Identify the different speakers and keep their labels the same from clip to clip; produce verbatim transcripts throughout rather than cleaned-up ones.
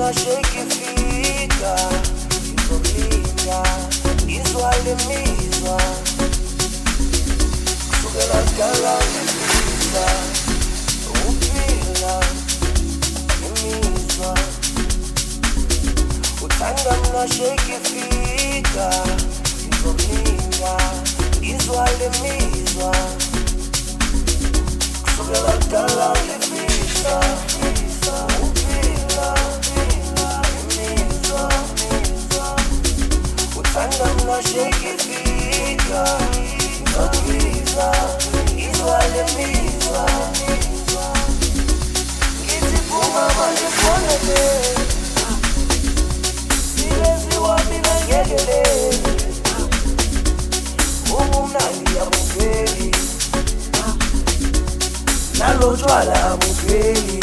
Speaker 1: mnashake ifika izokulinga izwale mizwa kusukela kala ngifisa uphila imizwa uthanda mnashake ifika izokulinga izwale mizwa kusukela kala ngifisa Tanda mnashake ifika Nzakuliza Izwale mizwa Ngizipuma manjifonele Silezi wami nangegele Umu mnandi ya bukeli Nalo jwala bukeli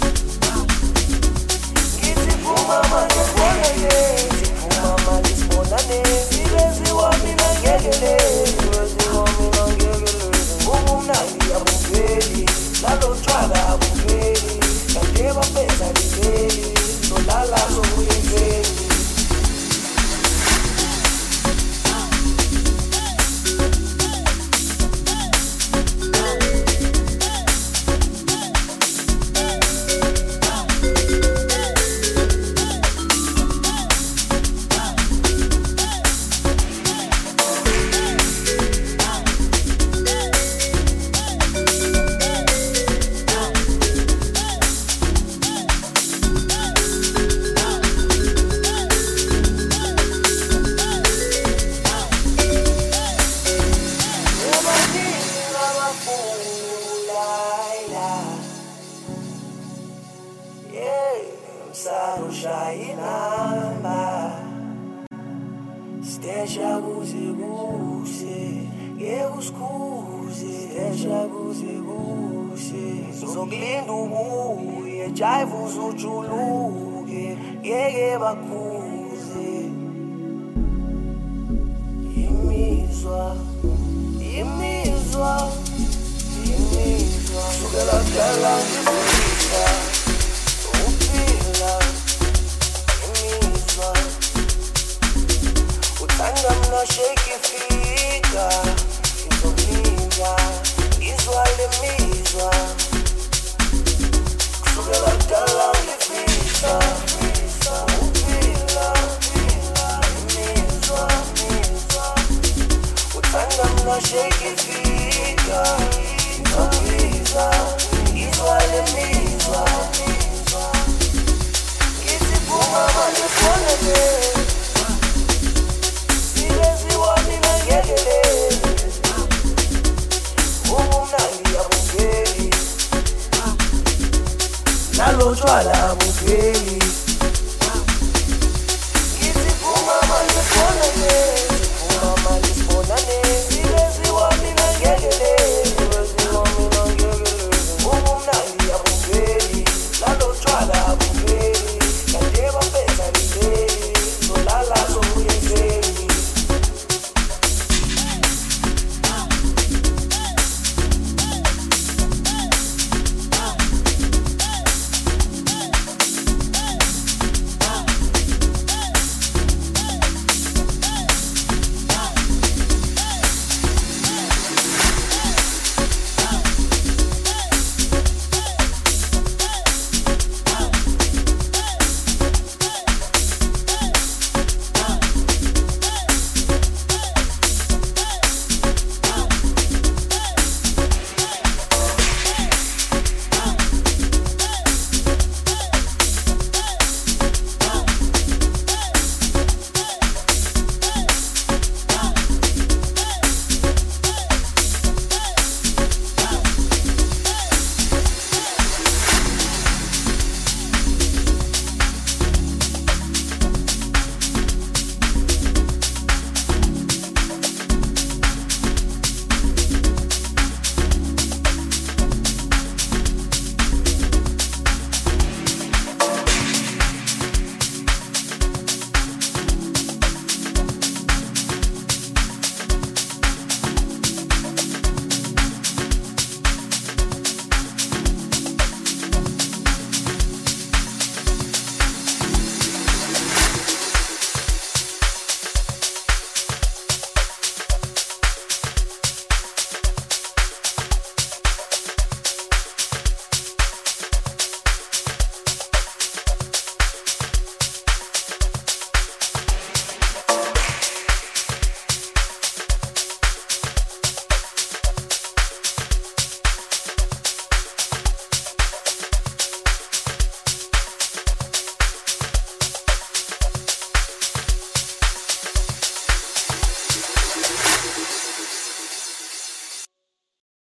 Speaker 1: Ngizipuma manjifonele Mama nismonane Silezi wami nangegele Silezi wami nangegele Umu mnandi ya bukeli Lalo chwala bukeli Kandeba pesa libeli Nolala souyekeli Shayinamba Steja guze guze Yeuskuze Steja guze guze Zoglinda ubuye Jaivuza ujuluke Yeke bakuze Imizwa Imizwa Imizwa Sukela kala ngifisa Uthanda mnashake ifika Izokulinga Izwale mizwa Kusukela kala ngifisa Uphila Imizwa Uthanda mnashake ifika Izokulinga Izwale mizwa Ngizipuma manjifonele Silezi wami nangegele Umu mnandi ya bukeli Nalo jwala bukeli Ngizipuma manjifonele